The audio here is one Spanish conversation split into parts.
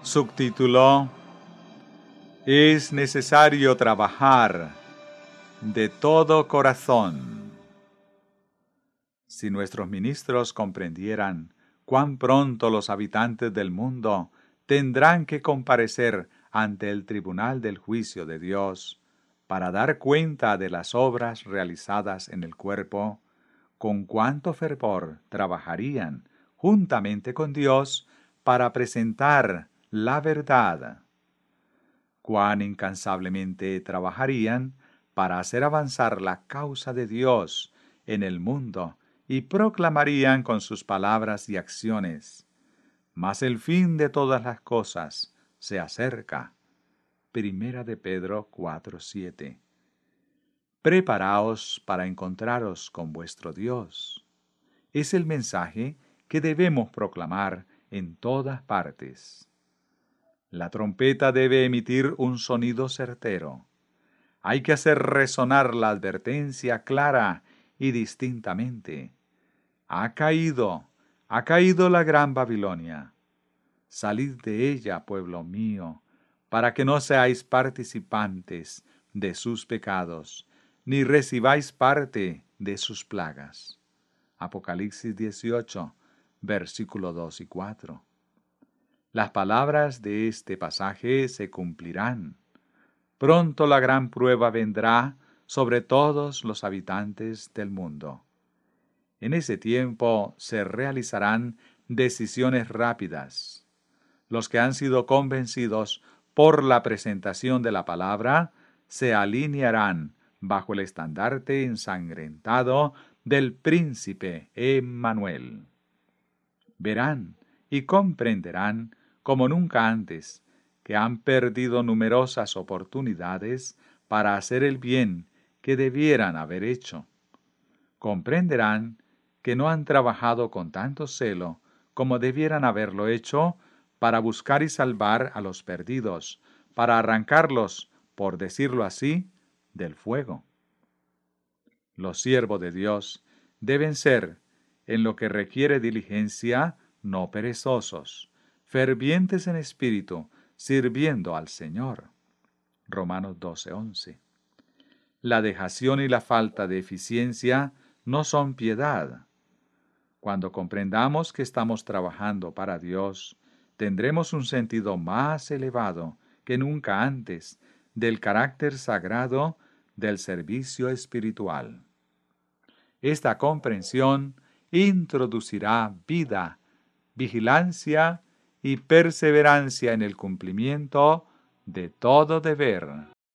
Subtítulo: Es necesario trabajar de todo corazón. Si nuestros ministros comprendieran cuán pronto los habitantes del mundo tendrán que comparecer ante el tribunal del juicio de Dios para dar cuenta de las obras realizadas en el cuerpo, con cuánto fervor trabajarían juntamente con Dios para presentar la verdad. Cuán incansablemente trabajarían para hacer avanzar la causa de Dios en el mundo y proclamarían con sus palabras y acciones: mas el fin de todas las cosas se acerca. Primera de Pedro 4:7. Preparaos para encontraros con vuestro Dios. Es el mensaje que debemos proclamar en todas partes. La trompeta debe emitir un sonido certero. Hay que hacer resonar la advertencia clara y distintamente. Ha caído la gran Babilonia. Salid de ella, pueblo mío, para que no seáis participantes de sus pecados, ni recibáis parte de sus plagas. Apocalipsis 18, versículos 2 y 4. Las palabras de este pasaje se cumplirán. Pronto la gran prueba vendrá sobre todos los habitantes del mundo. En ese tiempo se realizarán decisiones rápidas. Los que han sido convencidos por la presentación de la palabra se alinearán bajo el estandarte ensangrentado del príncipe Emmanuel. Verán y comprenderán como nunca antes que han perdido numerosas oportunidades para hacer el bien que debieran haber hecho. Comprenderán que no han trabajado con tanto celo como debieran haberlo hecho para buscar y salvar a los perdidos, para arrancarlos, por decirlo así, del fuego. Los siervos de Dios deben ser, en lo que requiere diligencia, no perezosos, fervientes en espíritu, sirviendo al Señor. Romanos 12:11. La dejación y la falta de eficiencia no son piedad. Cuando comprendamos que estamos trabajando para Dios, tendremos un sentido más elevado que nunca antes del carácter sagrado del servicio espiritual. Esta comprensión introducirá vida, vigilancia y perseverancia en el cumplimiento de todo deber.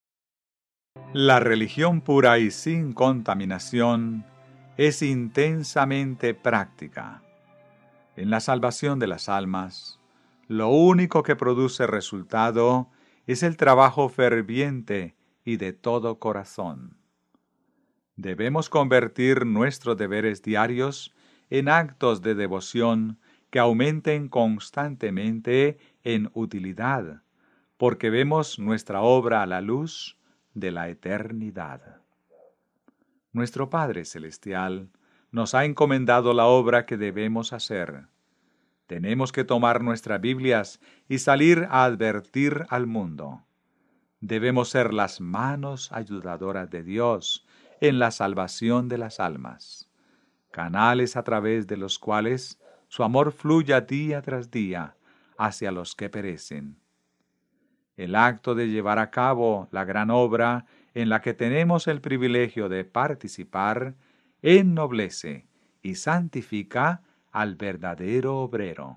La religión pura y sin contaminación es intensamente práctica. En la salvación de las almas, lo único que produce resultado es el trabajo ferviente y de todo corazón. Debemos convertir nuestros deberes diarios en actos de devoción que aumenten constantemente en utilidad, porque vemos nuestra obra a la luz de la eternidad. Nuestro Padre Celestial nos ha encomendado la obra que debemos hacer. Tenemos que tomar nuestras Biblias y salir a advertir al mundo. Debemos ser las manos ayudadoras de Dios en la salvación de las almas, canales a través de los cuales su amor fluya día tras día hacia los que perecen. El acto de llevar a cabo la gran obra en la que tenemos el privilegio de participar ennoblece y santifica al verdadero obrero.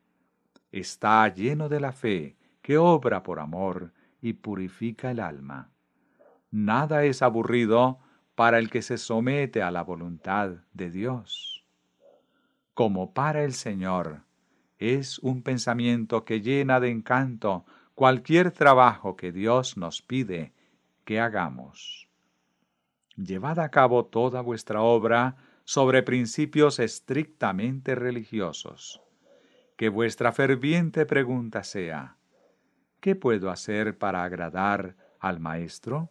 Está lleno de la fe que obra por amor y purifica el alma. Nada es aburrido para el que se somete a la voluntad de Dios. Como para el Señor, es un pensamiento que llena de encanto cualquier trabajo que Dios nos pide que hagamos. Llevad a cabo toda vuestra obra sobre principios estrictamente religiosos. Que vuestra ferviente pregunta sea: ¿qué puedo hacer para agradar al Maestro?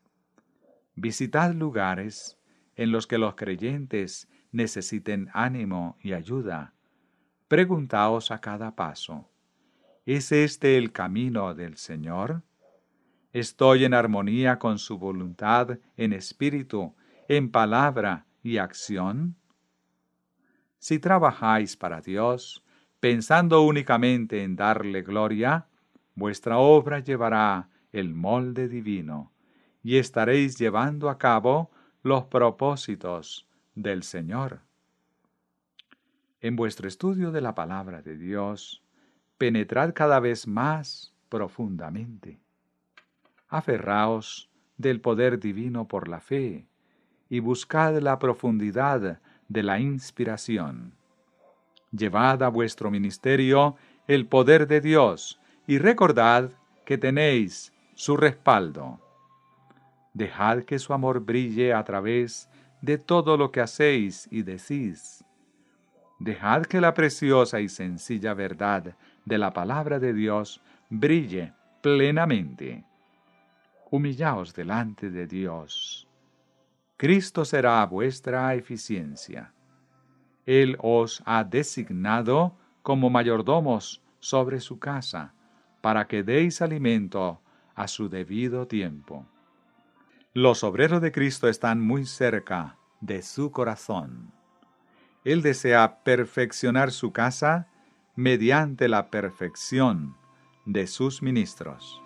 Visitad lugares en los que los creyentes necesiten ánimo y ayuda. Preguntaos a cada paso: ¿Es este el camino del Señor? ¿Estoy en armonía con su voluntad en espíritu, en palabra y acción? Si trabajáis para Dios, pensando únicamente en darle gloria, vuestra obra llevará el molde divino y estaréis llevando a cabo los propósitos del Señor. En vuestro estudio de la palabra de Dios, penetrad cada vez más profundamente. Aferraos del poder divino por la fe y buscad la profundidad de la inspiración. Llevad a vuestro ministerio el poder de Dios y recordad que tenéis su respaldo. Dejad que su amor brille a través de todo lo que hacéis y decís. Dejad que la preciosa y sencilla verdad de la palabra de Dios brille plenamente. Humillaos delante de Dios. Cristo será vuestra eficiencia. Él os ha designado como mayordomos sobre su casa, para que deis alimento a su debido tiempo. Los obreros de Cristo están muy cerca de su corazón. Él desea perfeccionar su casa mediante la perfección de sus ministros.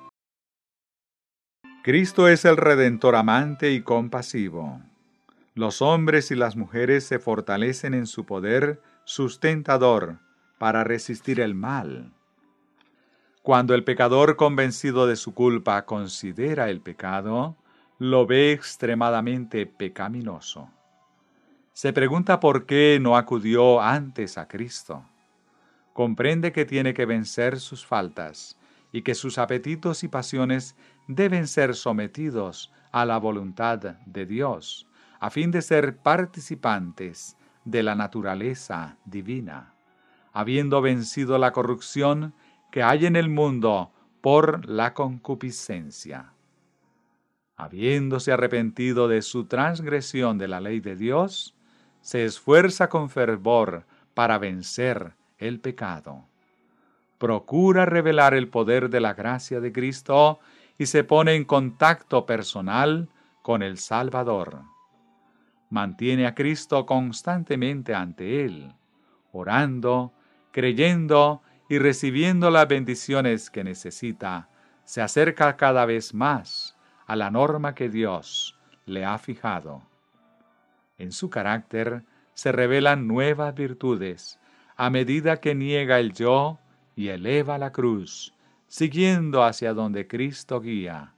Cristo es el Redentor amante y compasivo. Los hombres y las mujeres se fortalecen en su poder sustentador para resistir el mal. Cuando el pecador convencido de su culpa considera el pecado, lo ve extremadamente pecaminoso. Se pregunta por qué no acudió antes a Cristo. Comprende que tiene que vencer sus faltas y que sus apetitos y pasiones deben ser sometidos a la voluntad de Dios, a fin de ser participantes de la naturaleza divina, habiendo vencido la corrupción que hay en el mundo por la concupiscencia. Habiéndose arrepentido de su transgresión de la ley de Dios, se esfuerza con fervor para vencer el pecado. Procura revelar el poder de la gracia de Cristo y se pone en contacto personal con el Salvador. Mantiene a Cristo constantemente ante Él, orando, creyendo y recibiendo las bendiciones que necesita. Se acerca cada vez más a la norma que Dios le ha fijado. En su carácter se revelan nuevas virtudes a medida que niega el yo y eleva la cruz, siguiendo hacia donde Cristo guía.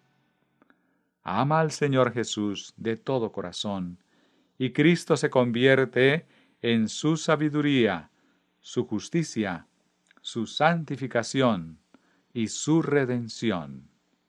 Ama al Señor Jesús de todo corazón, y Cristo se convierte en su sabiduría, su justicia, su santificación y su redención.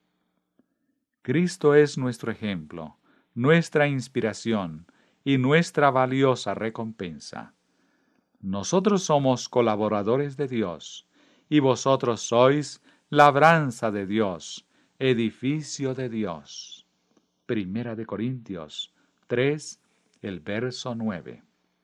Cristo es nuestro ejemplo, nuestra inspiración y nuestra valiosa recompensa. Nosotros somos colaboradores de Dios, y vosotros sois labranza de Dios, edificio de Dios. Primera de Corintios 3, el verso 9.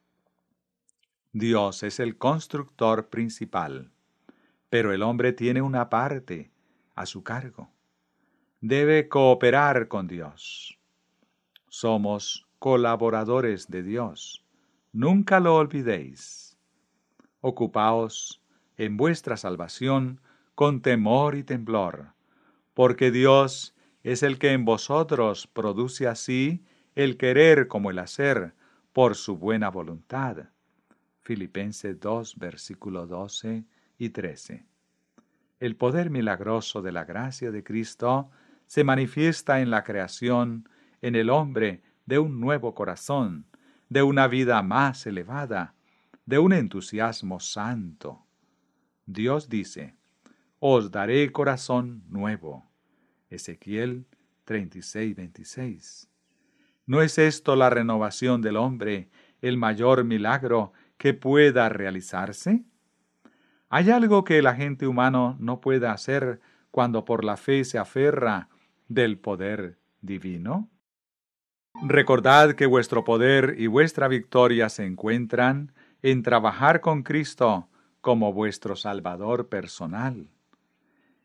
Dios es el constructor principal, pero el hombre tiene una parte a su cargo. Debe cooperar con Dios. Somos colaboradores de Dios. Nunca lo olvidéis. Ocupaos en vuestra salvación con temor y temblor, porque Dios es el que en vosotros produce así el querer como el hacer por su buena voluntad. Filipenses 2, versículo 12 y 13. El poder milagroso de la gracia de Cristo se manifiesta en la creación, en el hombre, de un nuevo corazón, de una vida más elevada, de un entusiasmo santo. Dios dice: os daré corazón nuevo. Ezequiel 36, 26. ¿No es esto la renovación del hombre, el mayor milagro que pueda realizarse? ¿Hay algo que el agente humano no pueda hacer cuando por la fe se aferra del poder divino? Recordad que vuestro poder y vuestra victoria se encuentran en trabajar con Cristo como vuestro Salvador personal.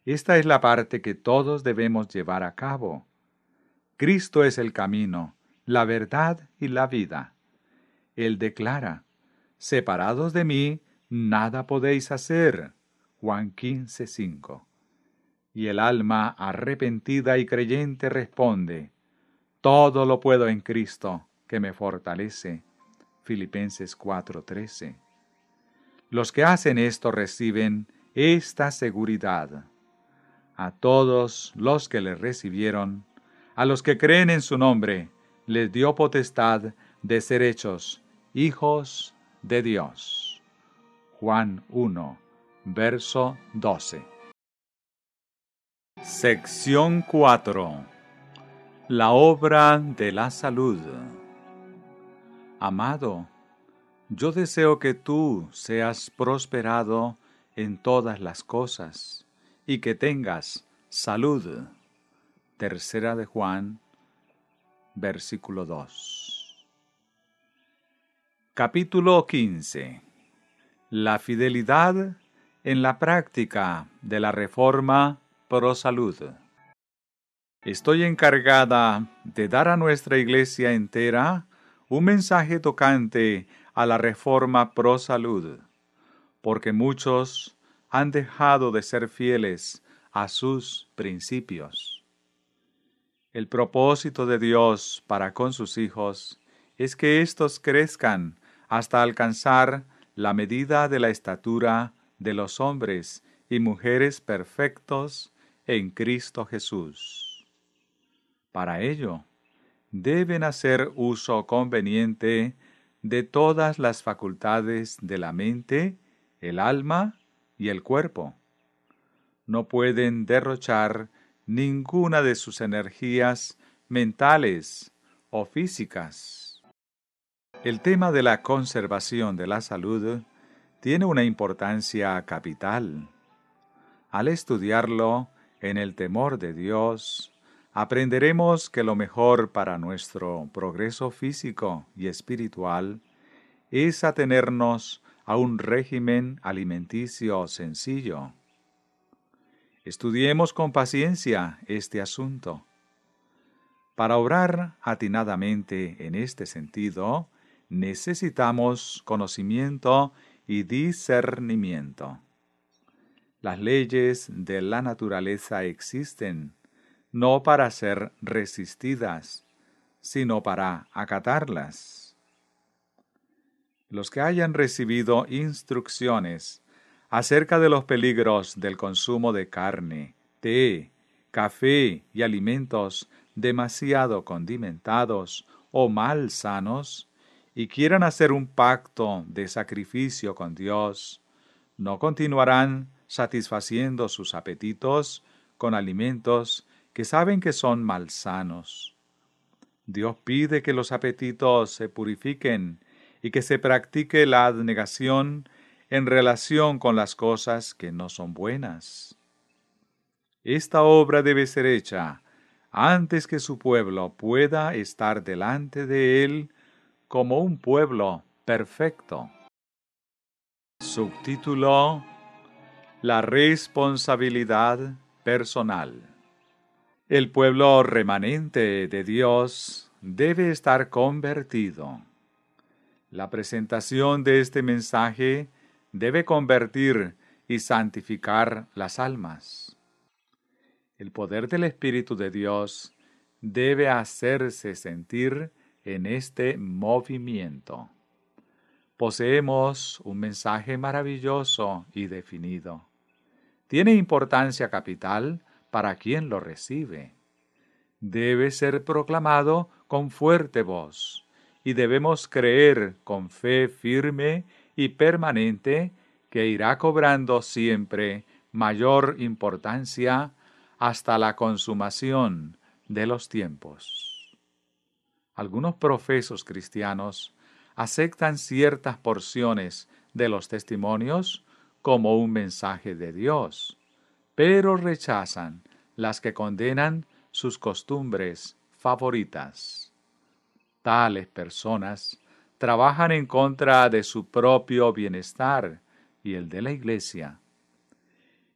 Esta es la parte que todos debemos llevar a cabo. Cristo es el camino, la verdad y la vida. Él declara, separados de mí, nada podéis hacer. Juan 15:5. Y el alma arrepentida y creyente responde, todo lo puedo en Cristo, que me fortalece. Filipenses 4:13. Los que hacen esto reciben esta seguridad. A todos los que le recibieron, a los que creen en su nombre, les dio potestad de ser hechos hijos de Dios. Juan 1, verso 12. Sección 4. La obra de la salud. Amado, yo deseo que tú seas prosperado en todas las cosas y que tengas salud. Tercera de Juan, versículo 2. Capítulo 15. La fidelidad en la práctica de la reforma pro salud. Estoy encargada de dar a nuestra iglesia entera un mensaje tocante a la reforma pro salud, porque muchos han dejado de ser fieles a sus principios. El propósito de Dios para con sus hijos es que éstos crezcan hasta alcanzar la medida de la estatura de los hombres y mujeres perfectos en Cristo Jesús. Para ello, deben hacer uso conveniente de todas las facultades de la mente, el alma y el cuerpo. No pueden derrochar ninguna de sus energías mentales o físicas. El tema de la conservación de la salud tiene una importancia capital. Al estudiarlo en el temor de Dios, aprenderemos que lo mejor para nuestro progreso físico y espiritual es atenernos a un régimen alimenticio sencillo. Estudiemos con paciencia este asunto. Para obrar atinadamente en este sentido, necesitamos conocimiento y discernimiento. Las leyes de la naturaleza existen, no para ser resistidas, sino para acatarlas. Los que hayan recibido instrucciones acerca de los peligros del consumo de carne, té, café y alimentos demasiado condimentados o mal sanos, y quieran hacer un pacto de sacrificio con Dios, no continuarán satisfaciendo sus apetitos con alimentos que saben que son malsanos. Dios pide que los apetitos se purifiquen y que se practique la abnegación en relación con las cosas que no son buenas. Esta obra debe ser hecha antes que su pueblo pueda estar delante de él como un pueblo perfecto. Subtítulo: La responsabilidad personal. El pueblo remanente de Dios debe estar convertido. La presentación de este mensaje debe convertir y santificar las almas. El poder del Espíritu de Dios debe hacerse sentir en este movimiento. Poseemos un mensaje maravilloso y definido. Tiene importancia capital para quien lo recibe. Debe ser proclamado con fuerte voz, y debemos creer con fe firme y permanente que irá cobrando siempre mayor importancia hasta la consumación de los tiempos. Algunos profesos cristianos aceptan ciertas porciones de los testimonios como un mensaje de Dios, pero rechazan las que condenan sus costumbres favoritas. Tales personas trabajan en contra de su propio bienestar y el de la Iglesia.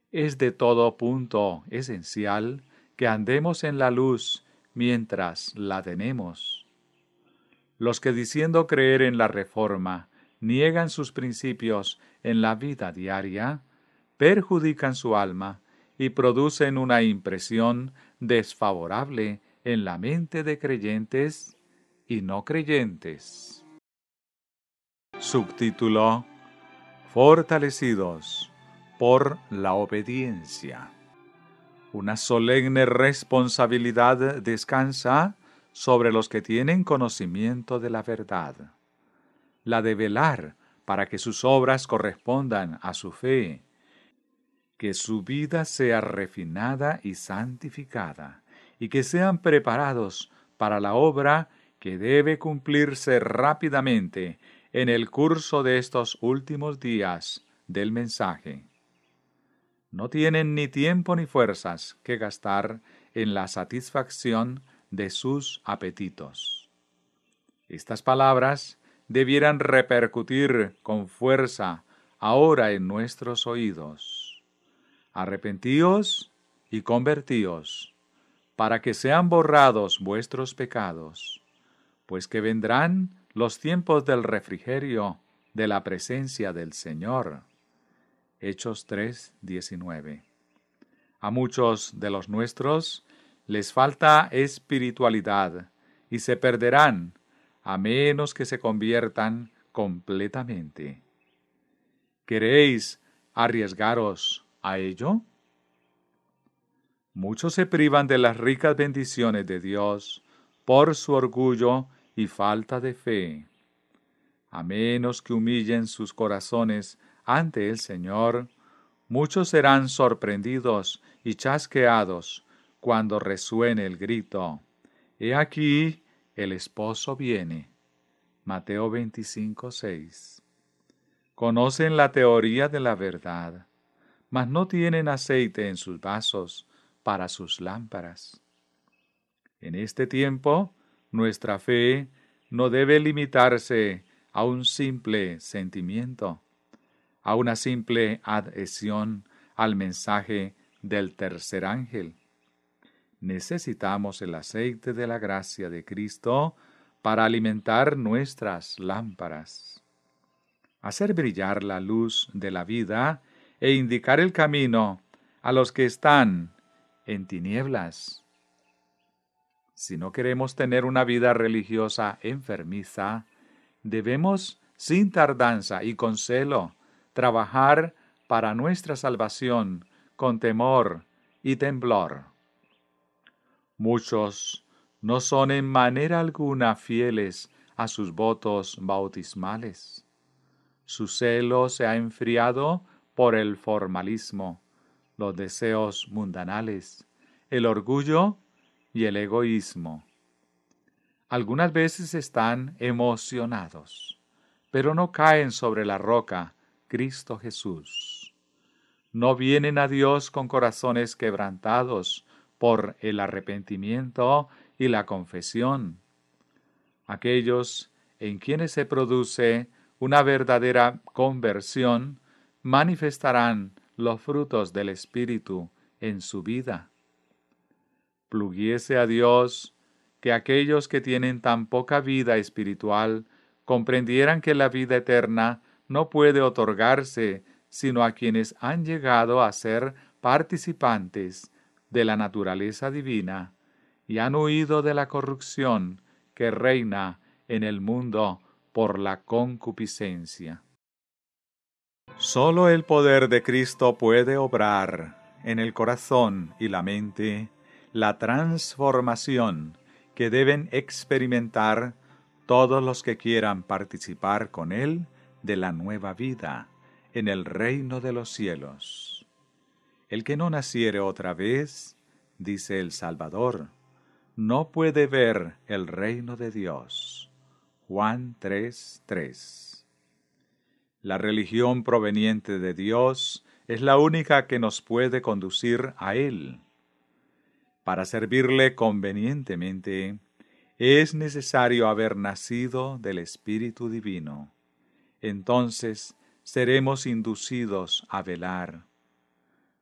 Es de todo punto esencial que andemos en la luz mientras la tenemos. Los que diciendo creer en la Reforma niegan sus principios en la vida diaria, perjudican su alma y producen una impresión desfavorable en la mente de creyentes y no creyentes. Subtítulo: Fortalecidos por la obediencia. Una solemne responsabilidad descansa sobre los que tienen conocimiento de la verdad, la de velar para que sus obras correspondan a su fe, que su vida sea refinada y santificada, y que sean preparados para la obra que debe cumplirse rápidamente en el curso de estos últimos días del mensaje. No tienen ni tiempo ni fuerzas que gastar en la satisfacción de sus apetitos. Estas palabras debieran repercutir con fuerza ahora en nuestros oídos. Arrepentíos y convertíos, para que sean borrados vuestros pecados, pues que vendrán los tiempos del refrigerio de la presencia del Señor. Hechos 3:19. A muchos de los nuestros les falta espiritualidad y se perderán a menos que se conviertan completamente. ¿Queréis arriesgaros a ello? Muchos se privan de las ricas bendiciones de Dios por su orgullo y falta de fe. A menos que humillen sus corazones ante el Señor, muchos serán sorprendidos y chasqueados cuando resuene el grito: «He aquí, el esposo viene». Mateo 25:6. Conocen la teoría de la verdad, mas no tienen aceite en sus vasos para sus lámparas. En este tiempo, nuestra fe no debe limitarse a un simple sentimiento, a una simple adhesión al mensaje del tercer ángel. Necesitamos el aceite de la gracia de Cristo para alimentar nuestras lámparas, hacer brillar la luz de la vida e indicar el camino a los que están en tinieblas. Si no queremos tener una vida religiosa enfermiza, debemos, sin tardanza y con celo, trabajar para nuestra salvación con temor y temblor. Muchos no son en manera alguna fieles a sus votos bautismales. Su celo se ha enfriado por el formalismo, los deseos mundanales, el orgullo y el egoísmo. Algunas veces están emocionados, pero no caen sobre la roca, Cristo Jesús. No vienen a Dios con corazones quebrantados por el arrepentimiento y la confesión. Aquellos en quienes se produce una verdadera conversión manifestarán los frutos del Espíritu en su vida. Pluguiese a Dios que aquellos que tienen tan poca vida espiritual comprendieran que la vida eterna no puede otorgarse sino a quienes han llegado a ser participantes de la naturaleza divina y han huido de la corrupción que reina en el mundo por la concupiscencia. Solo el poder de Cristo puede obrar en el corazón y la mente la transformación que deben experimentar todos los que quieran participar con Él de la nueva vida en el reino de los cielos. El que no naciere otra vez, dice el Salvador, no puede ver el reino de Dios. Juan 3:3. La religión proveniente de Dios es la única que nos puede conducir a Él. Para servirle convenientemente, es necesario haber nacido del Espíritu Divino. Entonces seremos inducidos a velar.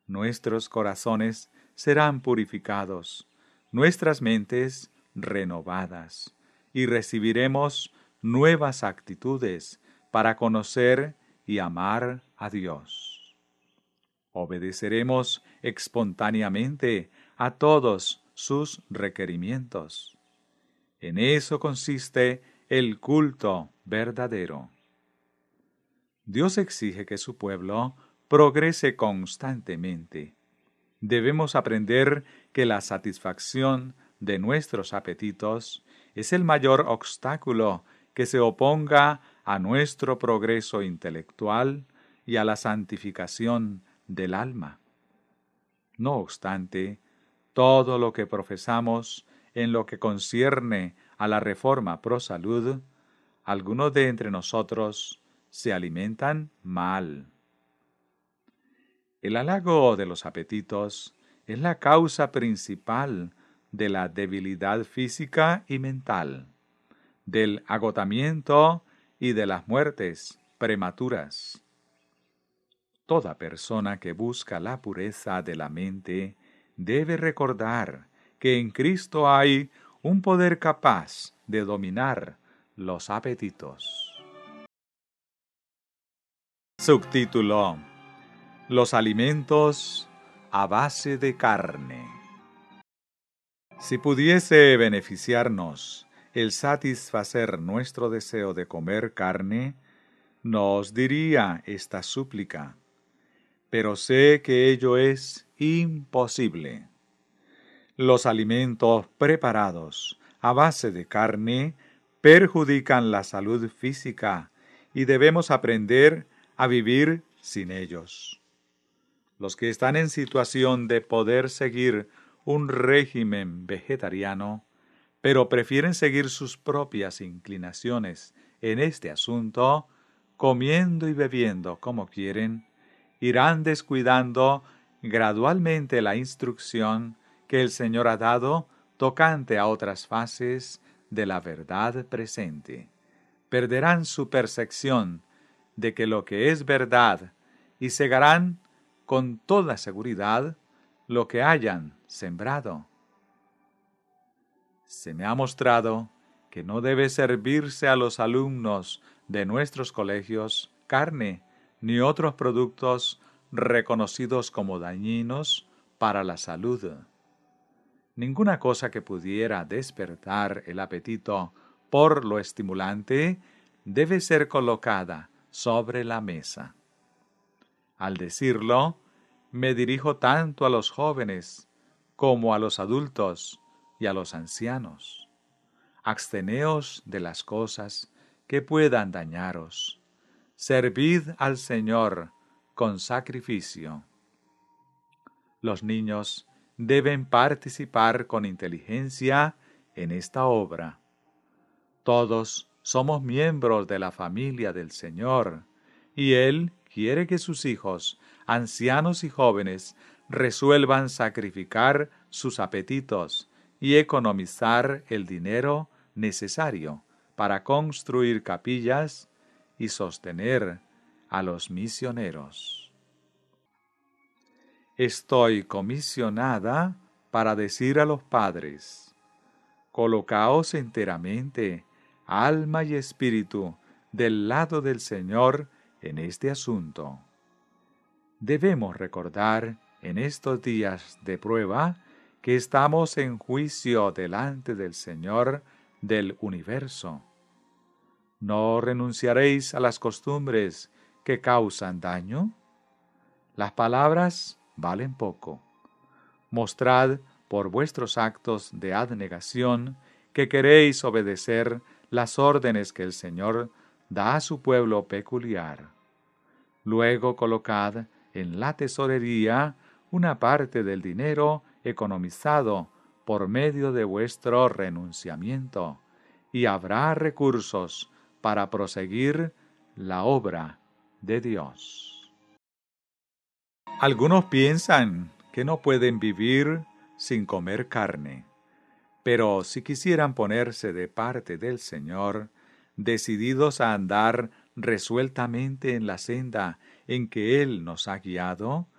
nuestros corazones serán purificados, nuestras mentes renovadas, y recibiremos nuevas actitudes para conocer y amar a Dios. Obedeceremos espontáneamente a todos sus requerimientos. En eso consiste el culto verdadero. Dios exige que su pueblo progrese constantemente. Debemos aprender que la satisfacción de nuestros apetitos es el mayor obstáculo que se oponga a nuestro progreso intelectual y a la santificación del alma. No obstante, todo lo que profesamos en lo que concierne a la reforma pro salud, algunos de entre nosotros se alimentan mal. El halago de los apetitos es la causa principal de la debilidad física y mental, del agotamiento y de las muertes prematuras. Toda persona que busca la pureza de la mente debe recordar que en Cristo hay un poder capaz de dominar los apetitos. Subtítulo: Los alimentos a base de carne. Si pudiese beneficiarnos el satisfacer nuestro deseo de comer carne, no os diría esta súplica, pero sé que ello es imposible. Los alimentos preparados a base de carne perjudican la salud física y debemos aprender a vivir sin ellos. Los que están en situación de poder seguir un régimen vegetariano, pero prefieren seguir sus propias inclinaciones en este asunto, comiendo y bebiendo como quieren, irán descuidando gradualmente la instrucción que el Señor ha dado tocante a otras fases de la verdad presente. Perderán su percepción de que lo que es verdad y cegarán con toda seguridad lo que hayan sembrado. Se me ha mostrado que no debe servirse a los alumnos de nuestros colegios carne ni otros productos reconocidos como dañinos para la salud. Ninguna cosa que pudiera despertar el apetito por lo estimulante debe ser colocada sobre la mesa. Al decirlo, me dirijo tanto a los jóvenes como a los adultos y a los ancianos. Absteneos de las cosas que puedan dañaros. Servid al Señor con sacrificio. Los niños deben participar con inteligencia en esta obra. Todos somos miembros de la familia del Señor, y Él quiere que sus hijos, ancianos y jóvenes, resuelvan sacrificar sus apetitos y economizar el dinero necesario para construir capillas y sostener a los misioneros. Estoy comisionada para decir a los padres: colocaos enteramente, alma y espíritu, del lado del Señor en este asunto. Debemos recordar en estos días de prueba que estamos en juicio delante del Señor del universo. ¿No renunciaréis a las costumbres que causan daño? Las palabras valen poco. Mostrad por vuestros actos de abnegación que queréis obedecer las órdenes que el Señor da a su pueblo peculiar. Luego colocad en la tesorería una parte del dinero economizado por medio de vuestro renunciamiento, y habrá recursos para proseguir la obra de Dios. Algunos piensan que no pueden vivir sin comer carne, pero si quisieran ponerse de parte del Señor, decididos a andar resueltamente en la senda en que Él nos ha guiado,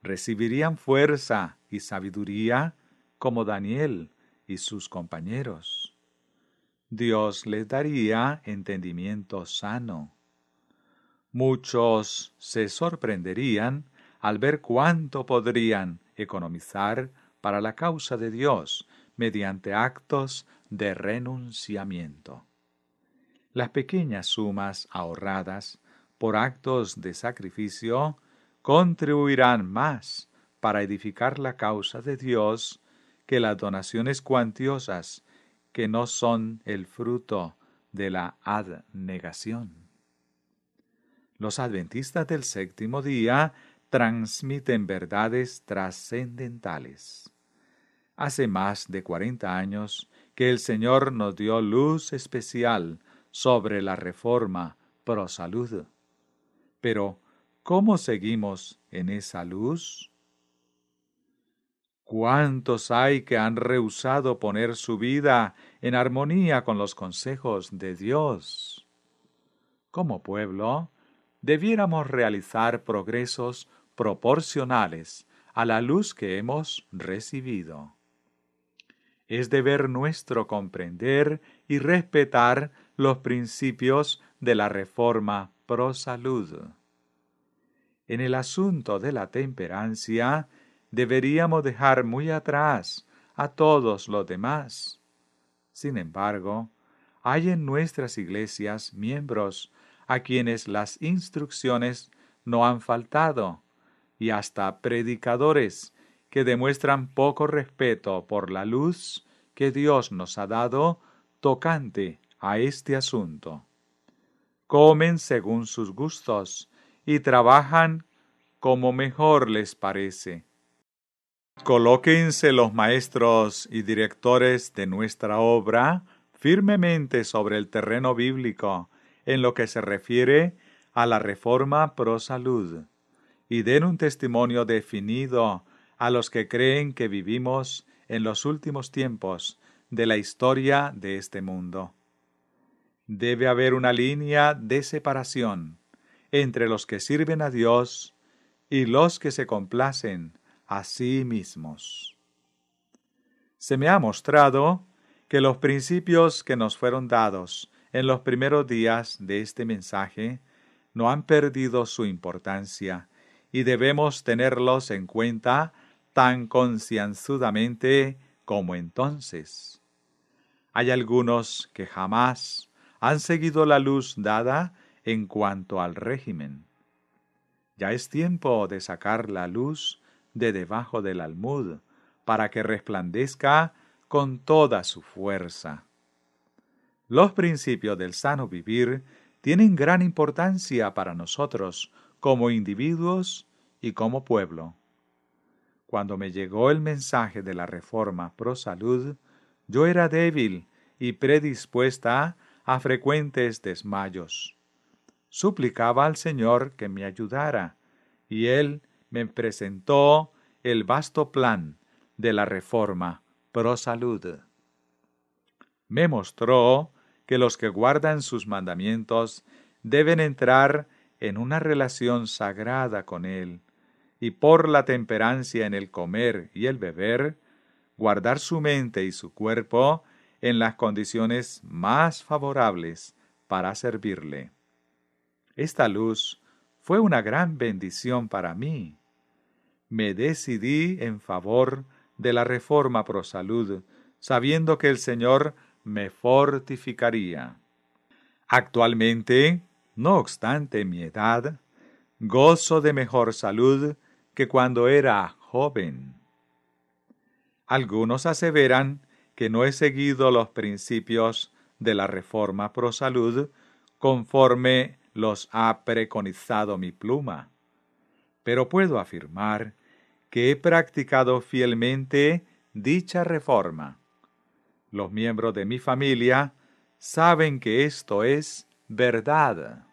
recibirían fuerza y sabiduría como Daniel y sus compañeros. Dios les daría entendimiento sano. Muchos se sorprenderían al ver cuánto podrían economizar para la causa de Dios mediante actos de renunciamiento. Las pequeñas sumas ahorradas por actos de sacrificio contribuirán más para edificar la causa de Dios que las donaciones cuantiosas que no son el fruto de la abnegación. Los adventistas del séptimo día transmiten verdades trascendentales. Hace más de 40 años que el Señor nos dio luz especial sobre la reforma pro salud. Pero, ¿cómo seguimos en esa luz? ¿Cuántos hay que han rehusado poner su vida en armonía con los consejos de Dios? Como pueblo, debiéramos realizar progresos proporcionales a la luz que hemos recibido. Es deber nuestro comprender y respetar los principios de la reforma pro salud. En el asunto de la temperancia, deberíamos dejar muy atrás a todos los demás. Sin embargo, hay en nuestras iglesias miembros a quienes las instrucciones no han faltado, y hasta predicadores que demuestran poco respeto por la luz que Dios nos ha dado tocante a este asunto. Comen según sus gustos y trabajan como mejor les parece. Colóquense los maestros y directores de nuestra obra firmemente sobre el terreno bíblico en lo que se refiere a la reforma pro salud, y den un testimonio definido a los que creen que vivimos en los últimos tiempos de la historia de este mundo. Debe haber una línea de separación entre los que sirven a Dios y los que se complacen a sí mismos. Se me ha mostrado que los principios que nos fueron dados en los primeros días de este mensaje no han perdido su importancia y debemos tenerlos en cuenta tan concienzudamente como entonces. Hay algunos que jamás han seguido la luz dada en cuanto al régimen. Ya es tiempo de sacar la luz de debajo del almud para que resplandezca con toda su fuerza. Los principios del sano vivir tienen gran importancia para nosotros como individuos y como pueblo. Cuando me llegó el mensaje de la reforma pro salud, yo era débil y predispuesta a frecuentes desmayos. Suplicaba al Señor que me ayudara, y Él me presentó el vasto plan de la reforma pro salud. Me mostró que los que guardan sus mandamientos deben entrar en una relación sagrada con Él, y por la temperancia en el comer y el beber, guardar su mente y su cuerpo en las condiciones más favorables para servirle. Esta luz fue una gran bendición para mí. Me decidí en favor de la reforma pro salud, sabiendo que el Señor me fortificaría. Actualmente, no obstante mi edad, gozo de mejor salud que cuando era joven. Algunos aseveran que no he seguido los principios de la reforma pro salud conforme los ha preconizado mi pluma, pero puedo afirmar que he practicado fielmente dicha reforma. Los miembros de mi familia saben que esto es verdad.